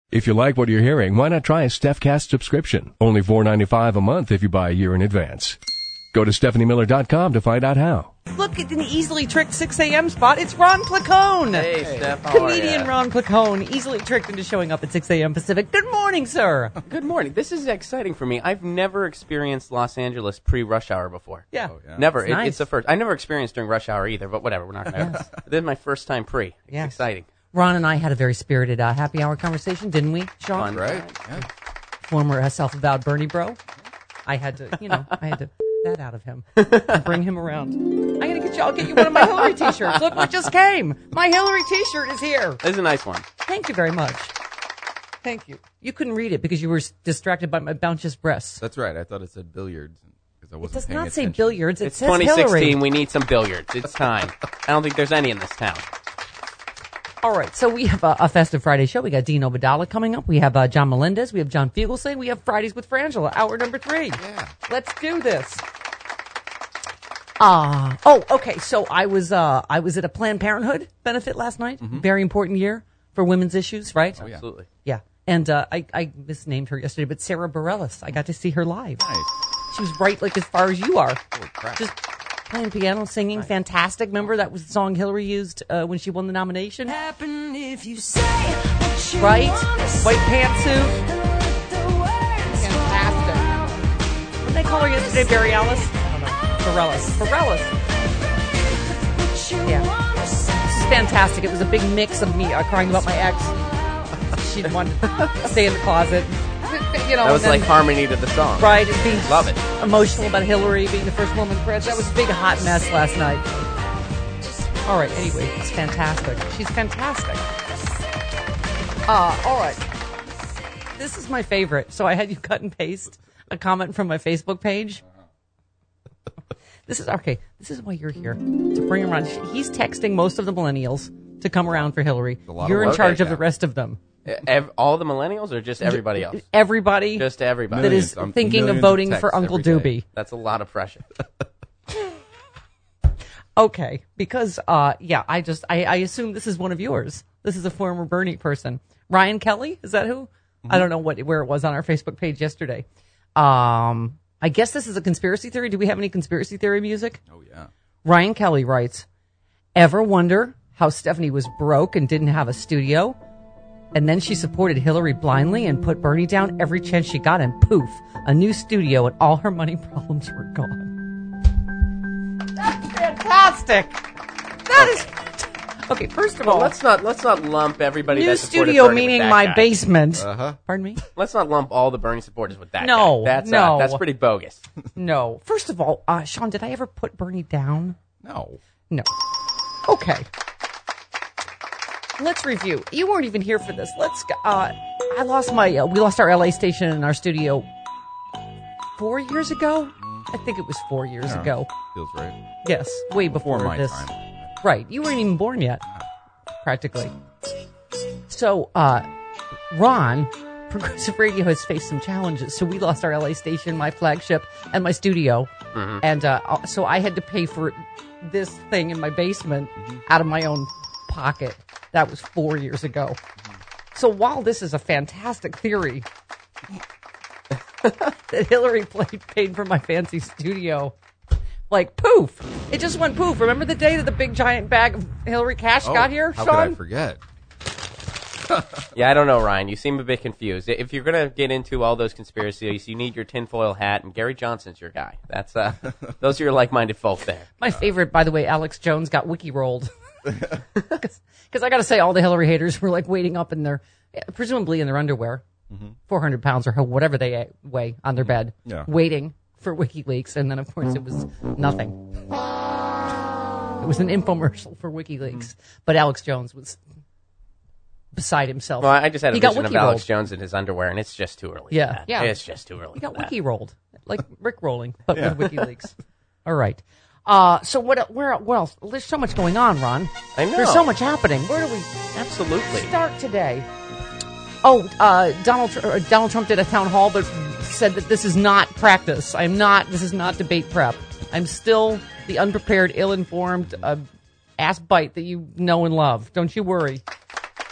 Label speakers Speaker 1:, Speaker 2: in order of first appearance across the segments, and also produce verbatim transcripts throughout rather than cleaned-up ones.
Speaker 1: If you like what you're hearing, why not try a StephCast subscription? Only four dollars and ninety-five cents a month if you buy a year in advance. Go to Stephanie Miller dot com to find out how.
Speaker 2: Look at an easily tricked six a.m. spot. It's Ron Placone.
Speaker 3: Hey, Steph. How
Speaker 2: Comedian
Speaker 3: are ya?
Speaker 2: Ron Placone, easily tricked into showing up at six a.m. Pacific. Good morning, sir.
Speaker 3: Good morning. This is exciting for me. I've never experienced Los Angeles pre-rush hour before.
Speaker 2: Yeah.
Speaker 4: Oh, yeah.
Speaker 3: Never.
Speaker 2: It's
Speaker 3: It,
Speaker 2: nice.
Speaker 3: it's the first. I never experienced during rush hour either, but whatever. We're not going to. This is my first time pre. It's
Speaker 2: Yes.
Speaker 3: exciting.
Speaker 2: Ron and I had a very spirited uh, happy hour conversation, didn't we, Sean?
Speaker 3: Fun.
Speaker 4: Right? Yeah.
Speaker 2: Former uh, self-avowed Bernie bro. I had to, you know, I had to that out of him, bring him around. I'm gonna get you. I'll get you one of my Hillary T-shirts. Look what just came. My Hillary T-shirt is here.
Speaker 3: This is a nice one.
Speaker 2: Thank you very much. Thank you. You couldn't read it because you were s- distracted by my bounteous breasts.
Speaker 4: That's right. I thought it said billiards. Because I
Speaker 2: It
Speaker 4: wasn't
Speaker 2: does
Speaker 4: paying
Speaker 2: not say
Speaker 4: attention.
Speaker 2: billiards. It
Speaker 3: It's
Speaker 2: says
Speaker 3: twenty
Speaker 2: Hillary.
Speaker 3: sixteen. We need some billiards. It's time. I don't think there's any in this town.
Speaker 2: All right, so we have a, a Festive Friday show. We got Dean Obadala coming up. We have uh, John Melendez. We have John Fugelsang. We have Fridays with Frangela, hour number three.
Speaker 4: Yeah.
Speaker 2: Let's do this. Ah, oh, okay. So I was uh, I was at a Planned Parenthood benefit last night. Very important year for women's issues, right?
Speaker 4: Oh, yeah.
Speaker 3: Absolutely.
Speaker 2: Yeah. And uh, I, I misnamed her yesterday, but Sarah Bareilles. I got to see her live.
Speaker 4: Nice.
Speaker 2: She was right like as far as you are.
Speaker 4: Holy crap.
Speaker 2: Just playing piano, singing, fantastic. Remember that was the song Hillary used uh, when she won the nomination?
Speaker 5: Happen if you say what you
Speaker 2: Right?
Speaker 5: wanna say.
Speaker 2: White pantsuit.
Speaker 5: Let the words
Speaker 2: Fantastic. What did they call her yesterday? Barry Alice? I don't know. Bareilles. Bareilles.
Speaker 5: fall.
Speaker 2: Yeah. This is fantastic. It was a big mix of me uh, crying about my ex. She wanted to stay in the closet. You know,
Speaker 3: That was
Speaker 2: and then-
Speaker 3: like harmony to the song.
Speaker 2: right, and being
Speaker 3: Love it.
Speaker 2: emotional about Hillary being the first woman president. That was a big hot mess last night. All right, anyway, it's fantastic. She's fantastic. Uh, all right. This is my favorite. So I had you cut and paste a comment from my Facebook page. This is, okay, this is why you're here, to bring him around. He's texting most of the millennials to come around for Hillary.
Speaker 4: a lot of
Speaker 2: You're in
Speaker 4: work.
Speaker 2: charge of
Speaker 4: Okay,
Speaker 2: the rest of them.
Speaker 3: Ev- all the millennials or just everybody else?
Speaker 2: Everybody
Speaker 3: Just everybody.
Speaker 2: that is
Speaker 4: Millions. I'm-
Speaker 2: thinking of
Speaker 4: millions of
Speaker 2: voting
Speaker 4: texts
Speaker 2: for Uncle
Speaker 4: every day.
Speaker 2: Doobie.
Speaker 3: That's a lot of pressure.
Speaker 2: Okay, because uh, yeah, I just I, I assume this is one of yours. This is a former Bernie person, Ryan Kelly. Is that who? I don't know what where it was on our Facebook page yesterday. Um, I guess this is a conspiracy theory. Do we have any conspiracy theory music?
Speaker 4: Oh, yeah.
Speaker 2: Ryan Kelly writes, "Ever wonder how Stephanie was broke and didn't have a studio? And then she supported Hillary blindly and put Bernie down every chance she got, and poof, a new studio and all her money problems were gone." That's fantastic. That is okay. First of all,
Speaker 3: Well, let's not let's not lump everybody.
Speaker 2: new
Speaker 3: that supported
Speaker 2: studio
Speaker 3: Bernie with
Speaker 2: meaning
Speaker 3: that
Speaker 2: my
Speaker 3: guy.
Speaker 2: basement.
Speaker 4: Uh-huh.
Speaker 2: Pardon me?
Speaker 3: Let's not lump all the Bernie supporters with that.
Speaker 2: No,
Speaker 3: guy. that's
Speaker 2: no.
Speaker 3: uh, that's pretty bogus.
Speaker 2: No. First of all, uh, Sean, did I ever put Bernie down?
Speaker 4: No.
Speaker 2: No. Okay. Let's review. You weren't even here for this. Let's. go- Uh, I lost my. Uh, we lost our L A station in our studio four years ago. I think it was four years
Speaker 4: Yeah.
Speaker 2: ago.
Speaker 4: Feels right.
Speaker 2: Yes, way before,
Speaker 4: Before my
Speaker 2: this.
Speaker 4: time.
Speaker 2: Right. You weren't even born yet, practically. So, uh, Ron, Progressive Radio has faced some challenges. So we lost our L A station, my flagship, and my studio. And uh, so I had to pay for this thing in my basement out of my own pocket. That was four years ago. So while this is a fantastic theory that Hillary played, paid for my fancy studio, like poof, it just went poof. Remember the day that the big giant bag of Hillary cash
Speaker 4: Oh,
Speaker 2: got here,
Speaker 4: how
Speaker 2: Sean?
Speaker 4: could I forget?
Speaker 3: Yeah, I don't know, Ryan. You seem a bit confused. If you're gonna get into all those conspiracies, you need your tinfoil hat, and Gary Johnson's your guy. That's uh, those are your like-minded folk there.
Speaker 2: My favorite, by the way, Alex Jones got wiki rolled. Because I got to say, all the Hillary haters were like waiting up in their, presumably in their underwear, four hundred pounds or whatever they weigh on their bed,
Speaker 4: Yeah.
Speaker 2: waiting for WikiLeaks. And then, of course, it was nothing. It was an infomercial for WikiLeaks. But Alex Jones was beside himself.
Speaker 3: Well, I just had a
Speaker 2: He got
Speaker 3: vision of
Speaker 2: wiki rolled.
Speaker 3: Alex Jones in his underwear, and it's just too early.
Speaker 2: Yeah,
Speaker 3: for that.
Speaker 2: yeah.
Speaker 3: It's just too early.
Speaker 2: He got
Speaker 3: for that.
Speaker 2: wiki rolled, like Rick rolling, but with WikiLeaks. All right. Uh, so what? Where? What else? There's so much going on, Ron.
Speaker 3: I know.
Speaker 2: There's so much happening. Where do we
Speaker 3: Absolutely.
Speaker 2: start today? Oh, uh, Donald Tr- uh, Donald Trump did a town hall, but said that this is not practice. I'm not. This is not debate prep. I'm still the unprepared, ill-informed uh, ass bite that you know and love. Don't you worry.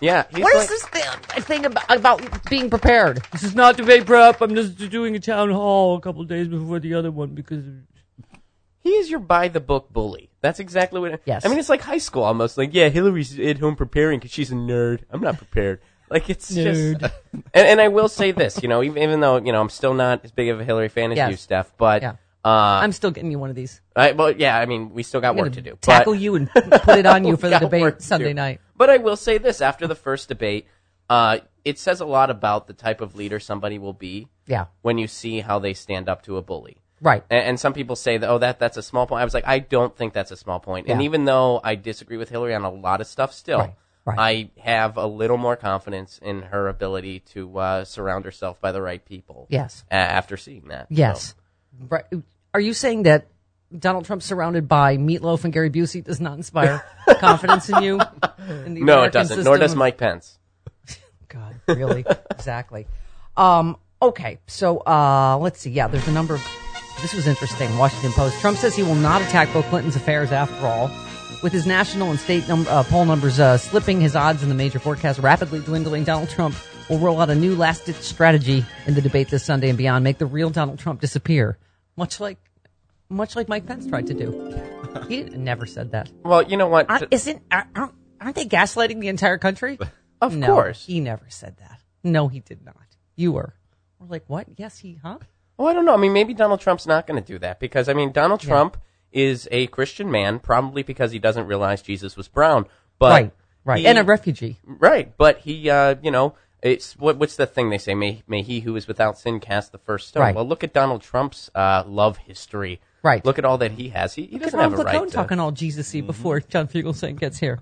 Speaker 3: Yeah. He's
Speaker 2: What
Speaker 3: like,
Speaker 2: is this thing, thing about, about being prepared? This is not debate prep. I'm just doing a town hall a couple of days before the other one because...
Speaker 3: He is your by-the-book bully. That's exactly what...
Speaker 2: Yes.
Speaker 3: I mean, it's like high school almost. Like, yeah, Hillary's at home preparing because she's a nerd. I'm not prepared. Like, it's
Speaker 2: Nerd.
Speaker 3: just... And, and I will say this, you know, even, even though, you know, I'm still not as big of a Hillary fan as
Speaker 2: Yes.
Speaker 3: you, Steph, but...
Speaker 2: Yeah.
Speaker 3: Uh,
Speaker 2: I'm still getting you one of these.
Speaker 3: I, well, yeah, I mean, we still got
Speaker 2: I'm
Speaker 3: work
Speaker 2: gonna
Speaker 3: to do.
Speaker 2: tackle
Speaker 3: but,
Speaker 2: you and put it on you for the
Speaker 3: got
Speaker 2: debate
Speaker 3: work to
Speaker 2: Sunday
Speaker 3: do.
Speaker 2: night.
Speaker 3: But I will say this, after the first debate, uh, it says a lot about the type of leader somebody will be
Speaker 2: Yeah.
Speaker 3: when you see how they stand up to a bully.
Speaker 2: Right.
Speaker 3: And, and some people say that, oh, that that's a small point. I was like, I don't think that's a small point. And
Speaker 2: Yeah.
Speaker 3: even though I disagree with Hillary on a lot of stuff still,
Speaker 2: Right, right.
Speaker 3: I have a little more confidence in her ability to uh, surround herself by the right people.
Speaker 2: Yes.
Speaker 3: a- after seeing that.
Speaker 2: Yes.
Speaker 3: So,
Speaker 2: Right. Are you saying that Donald Trump surrounded by Meatloaf and Gary Busey does not inspire confidence in you? In the
Speaker 3: no,
Speaker 2: American
Speaker 3: it doesn't.
Speaker 2: system
Speaker 3: Nor does
Speaker 2: of-
Speaker 3: Mike Pence.
Speaker 2: God, really? Exactly. Um, okay, so uh, let's see. Yeah, there's a number of... This was interesting. Washington Post. Trump says he will not attack Bill Clinton's affairs after all. With his national and state num- uh, poll numbers uh, slipping, his odds in the major forecast rapidly dwindling, Donald Trump will roll out a new last-ditch strategy in the debate this Sunday and beyond, make the real Donald Trump disappear. Much like much like Mike Pence tried to do. He didn't, never said that.
Speaker 3: Well, you know what?
Speaker 2: Aren't, isn't, aren't, aren't they gaslighting the entire country?
Speaker 3: Of
Speaker 2: no,
Speaker 3: course.
Speaker 2: he never said that. No, he did not. You were. We're like, what? Yes, he, huh?
Speaker 3: Well, I don't know. I mean, maybe Donald Trump's not going to do that because, I mean, Donald Trump is a Christian man, probably because he doesn't realize Jesus was brown. But
Speaker 2: Right, right.
Speaker 3: he-
Speaker 2: And a refugee.
Speaker 3: Right, but he, uh, you know, it's what, what's the thing they say? May may he who is without sin cast the first stone.
Speaker 2: Right.
Speaker 3: Well, look at Donald Trump's uh, love history.
Speaker 2: Right.
Speaker 3: Look at all that he has. He, he
Speaker 2: Look at
Speaker 3: doesn't
Speaker 2: Ron
Speaker 3: have a right
Speaker 2: Flacone
Speaker 3: to.
Speaker 2: talking all Jesus-y before John Fugelsang gets here.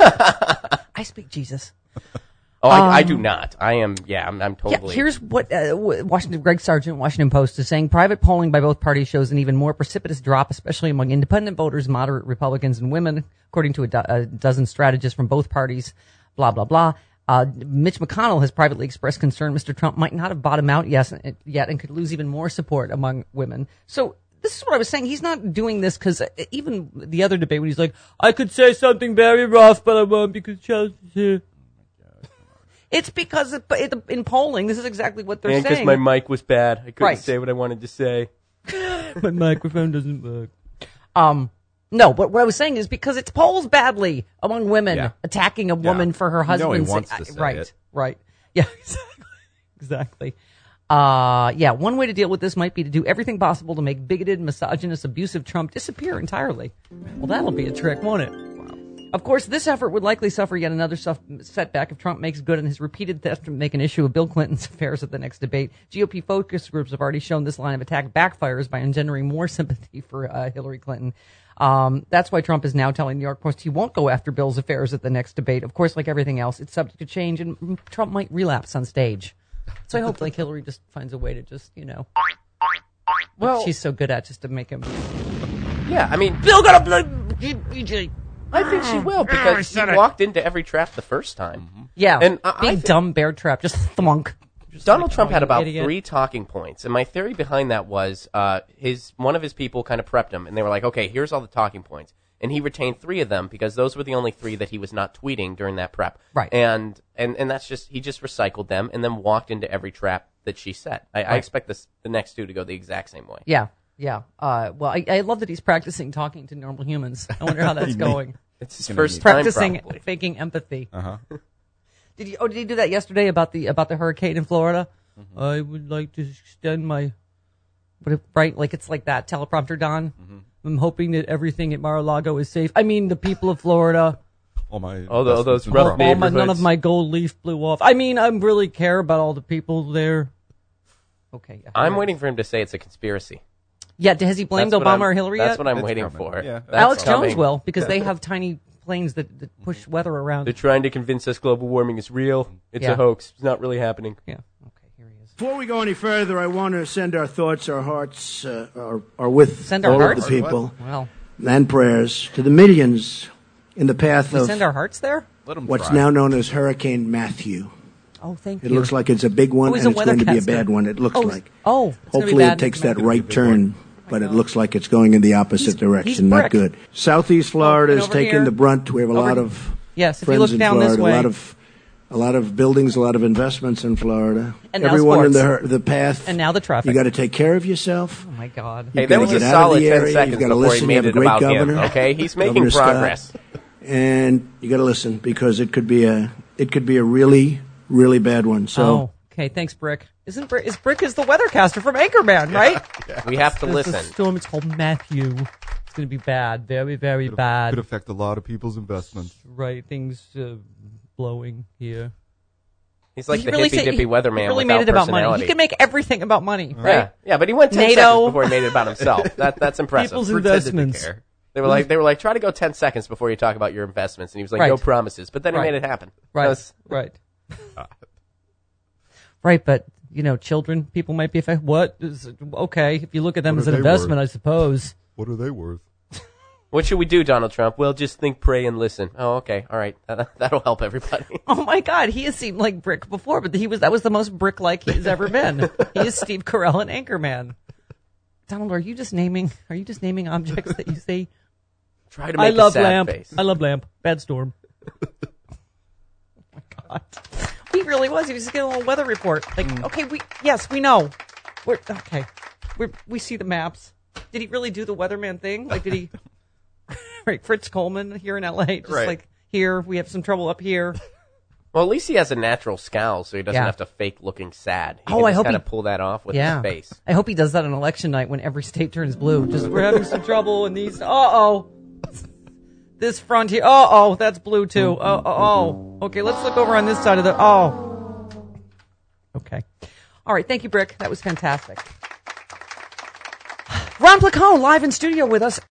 Speaker 2: I speak Jesus.
Speaker 3: Oh, I, I do not. I am. Yeah, I'm, I'm
Speaker 2: Yeah,
Speaker 3: totally.
Speaker 2: here's what uh, Washington Greg Sargent, Washington Post, is saying. Private polling by both parties shows an even more precipitous drop, especially among independent voters, moderate Republicans, and women, according to a, do- a dozen strategists from both parties. Blah blah blah. Uh, Mitch McConnell has privately expressed concern Mister Trump might not have bottomed out yes, yet and could lose even more support among women. So this is what I was saying. He's not doing this because even the other debate when he's like, I could say something very rough, but I won't because Chelsea's here. It's because it, it, in polling, this is exactly what they're
Speaker 3: and because
Speaker 2: saying.
Speaker 3: my mic was bad, I couldn't
Speaker 2: Right.
Speaker 3: say what I wanted to say.
Speaker 2: My microphone doesn't work. Um, no, but what I was saying is because it's polls badly among women
Speaker 4: Yeah.
Speaker 2: attacking a woman
Speaker 4: Yeah.
Speaker 2: for her
Speaker 4: You know he
Speaker 2: husband's.
Speaker 4: wants to
Speaker 2: uh,
Speaker 4: say
Speaker 2: right,
Speaker 4: it.
Speaker 2: right. Yeah, exactly. Exactly. Uh, yeah, one way to deal with this might be to do everything possible to make bigoted, misogynist, abusive Trump disappear entirely. Well, that'll be a trick, won't it? Of course, this effort would likely suffer yet another suff- setback if Trump makes good on his repeated theft to make an issue of Bill Clinton's affairs at the next debate. G O P focus groups have already shown this line of attack backfires by engendering more sympathy for uh, Hillary Clinton. Um, that's why Trump is now telling the New York Post he won't go after Bill's affairs at the next debate. Of course, like everything else, it's subject to change, and Trump might relapse on stage. So I hope like Hillary just finds a way to just, you know,
Speaker 3: Well,
Speaker 2: she's so good at just to make him.
Speaker 3: yeah, I mean,
Speaker 2: Bill got a B J.
Speaker 3: I think she will because he walked into every trap the first time.
Speaker 2: Yeah,
Speaker 3: And I- I
Speaker 2: big
Speaker 3: thi-
Speaker 2: dumb bear trap, just thunk. Just
Speaker 3: Donald
Speaker 2: like,
Speaker 3: Trump
Speaker 2: oh,
Speaker 3: had
Speaker 2: you
Speaker 3: about
Speaker 2: idiot.
Speaker 3: three talking points, and my theory behind that was uh, his one of his people kind of prepped him, and they were like, "Okay, here's all the talking points," and he retained three of them because those were the only three that he was not tweeting during that prep.
Speaker 2: Right.
Speaker 3: And and and that's just he just recycled them and then walked into every trap that she set. I, I expect this the next two to go the exact same way.
Speaker 2: Yeah, yeah. Uh, well, I, I love that he's practicing talking to normal humans. I wonder how that's going.
Speaker 3: It's his
Speaker 4: gonna
Speaker 3: first
Speaker 4: need-
Speaker 3: time
Speaker 2: Practicing
Speaker 3: probably.
Speaker 2: faking empathy.
Speaker 4: Uh huh.
Speaker 2: Did you? Oh, did he do that yesterday about the about the hurricane in Florida? Mm-hmm. I would like to extend my, what if, right? Like it's like that teleprompter, Don. Mm-hmm. I'm hoping that everything at Mar-a-Lago is safe. I mean, the people of Florida.
Speaker 4: All my
Speaker 3: All the- all those
Speaker 4: investments
Speaker 3: rough
Speaker 4: were
Speaker 2: All
Speaker 4: wrong.
Speaker 2: my, none of
Speaker 3: neighborhoods.
Speaker 2: my gold leaf blew off. I mean, I really care about all the people there. Okay. Yeah.
Speaker 3: I'm waiting for him to say it's a conspiracy.
Speaker 2: Yeah. Has he blamed
Speaker 3: That's what
Speaker 2: Obama
Speaker 3: I'm-
Speaker 2: or Hillary yet?
Speaker 3: That's what I'm
Speaker 4: That's
Speaker 3: waiting
Speaker 4: coming.
Speaker 3: for.
Speaker 4: Yeah.
Speaker 3: That's
Speaker 2: Alex
Speaker 3: coming.
Speaker 2: Jones will because they have tiny planes that, that push weather around.
Speaker 3: They're trying to convince us global warming is real. It's
Speaker 2: Yeah.
Speaker 3: a hoax. It's not really happening.
Speaker 2: Yeah. Okay. Here he is.
Speaker 6: Before we go any further, I want to send our thoughts, our hearts, uh, are, are with
Speaker 2: Send our
Speaker 6: all
Speaker 2: hearts?
Speaker 6: of the people
Speaker 2: Well,
Speaker 6: and prayers to the millions in the path
Speaker 2: we
Speaker 6: of
Speaker 2: send our hearts there.
Speaker 4: Let 'em
Speaker 6: what's
Speaker 4: try.
Speaker 6: now known as Hurricane Matthew.
Speaker 2: Oh, thank
Speaker 6: It
Speaker 2: you.
Speaker 6: looks like it's a big one,
Speaker 2: Oh, he's
Speaker 6: and
Speaker 2: a
Speaker 6: it's going to be a
Speaker 2: weathercaster.
Speaker 6: bad one. It looks
Speaker 2: Oh,
Speaker 6: like.
Speaker 2: oh, it's gonna be
Speaker 6: Hopefully,
Speaker 2: bad.
Speaker 6: it takes that
Speaker 4: It's gonna be a
Speaker 6: right
Speaker 4: big
Speaker 6: turn,
Speaker 4: one.
Speaker 6: but it looks like it's going in the opposite
Speaker 2: He's-
Speaker 6: direction.
Speaker 2: he's
Speaker 6: Not
Speaker 2: brick.
Speaker 6: good. Southeast Florida
Speaker 2: and
Speaker 6: is
Speaker 2: over
Speaker 6: taking
Speaker 2: here.
Speaker 6: the brunt. We have a
Speaker 2: Over-
Speaker 6: lot of
Speaker 2: Yes, if you
Speaker 6: friends
Speaker 2: look
Speaker 6: in
Speaker 2: down
Speaker 6: Florida.
Speaker 2: this
Speaker 6: A
Speaker 2: way.
Speaker 6: lot of a lot of buildings, a lot of investments in Florida.
Speaker 2: And now
Speaker 6: everyone in
Speaker 2: sports.
Speaker 6: the the path.
Speaker 2: And now the traffic.
Speaker 6: You got to take care of yourself.
Speaker 2: Oh my God.
Speaker 3: Hey,
Speaker 6: You've
Speaker 3: that
Speaker 6: gotta
Speaker 3: was a
Speaker 6: get out of
Speaker 3: solid
Speaker 6: the
Speaker 3: ten
Speaker 6: area.
Speaker 3: seconds
Speaker 6: You've gotta
Speaker 3: before he
Speaker 6: listen.
Speaker 3: made
Speaker 6: You have
Speaker 3: it
Speaker 6: a great
Speaker 3: about
Speaker 6: governor.
Speaker 3: him. Okay, he's making
Speaker 6: Governor Scott.
Speaker 3: progress.
Speaker 6: And you got to listen because it could be a it could be a really really bad one. So
Speaker 2: Oh, okay. Thanks, Brick. Isn't Brick, is Brick is the weathercaster from Anchorman, right?
Speaker 3: We have to
Speaker 2: There's a
Speaker 3: listen.
Speaker 2: storm. It's called Matthew. It's going to be bad. Very, very
Speaker 4: Could,
Speaker 2: bad.
Speaker 4: could affect a lot of people's investments.
Speaker 2: Right. Things uh, blowing here.
Speaker 3: He's like
Speaker 2: He
Speaker 3: the
Speaker 2: really
Speaker 3: hippy
Speaker 2: said-
Speaker 3: dippy
Speaker 2: he
Speaker 3: weatherman
Speaker 2: really
Speaker 3: without
Speaker 2: made it about money.
Speaker 3: personality.
Speaker 2: He can make everything about money, right?
Speaker 3: Yeah, yeah, but he went ten
Speaker 2: NATO.
Speaker 3: seconds before he made it about himself. That that's impressive.
Speaker 2: People's
Speaker 4: Pretended to
Speaker 2: investments.
Speaker 4: care.
Speaker 3: They were like, they were like, try to go ten seconds before you talk about your investments, and he was like,
Speaker 2: Right.
Speaker 3: no promises. But then
Speaker 2: Right.
Speaker 3: he made it happen.
Speaker 2: Right.
Speaker 3: That was-
Speaker 2: Right. Right, but you know, children, people might be affected. What is okay? If you look at them
Speaker 4: What
Speaker 2: as
Speaker 4: are
Speaker 2: an
Speaker 4: they
Speaker 2: investment,
Speaker 4: worth?
Speaker 2: I suppose.
Speaker 4: What are they worth?
Speaker 3: What should we do, Donald Trump? Well, just think, pray, and listen. Oh, okay, all right, that, that'll help everybody.
Speaker 2: Oh my God, he has seemed like Brick before, but he was that was the most Brick-like he's ever been. He is Steve Carell in Anchorman. Donald, are you just naming? Are you just naming objects that you see?
Speaker 3: Try to make
Speaker 2: I love
Speaker 3: a sad
Speaker 2: lamp.
Speaker 3: face.
Speaker 2: I love lamp. Bad storm. Oh my God, he really was. He was just getting a little weather report. Like,
Speaker 3: Mm.
Speaker 2: okay, we yes, we know. We're okay. We we see the maps. Did he really do the weatherman thing? Like, did he? Right, Fritz Coleman here in L A. Just
Speaker 3: Right.
Speaker 2: like here, we have some trouble up here.
Speaker 3: Well, at least he has a natural scowl, so he doesn't
Speaker 2: Yeah.
Speaker 3: have to fake looking sad. He
Speaker 2: Oh,
Speaker 3: can
Speaker 2: I
Speaker 3: just
Speaker 2: hope
Speaker 3: kind
Speaker 2: he-
Speaker 3: of pull that off with
Speaker 2: Yeah.
Speaker 3: his face.
Speaker 2: I hope he does that on election night when every state turns blue. Just we're having some trouble in these. Uh oh. This front here. Uh oh, that's blue too. Oh, oh, oh. Okay, let's look over on this side of the. Oh. Okay. All right. Thank you, Brick. That was fantastic. Ron Placone live in studio with us.